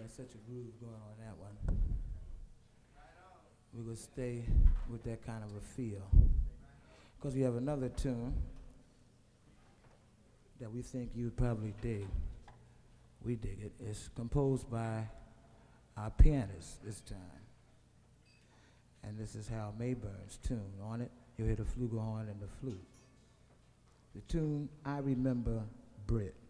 There's such a groove going on that one. We're going to stay with that kind of a feel. Because we have another tune that we think you'd probably dig. We dig it. It's composed by our pianist this time. And this is Hal Mayburn's tune. On it, you'll hear the flugelhorn and the flute. The tune, I Remember Brit.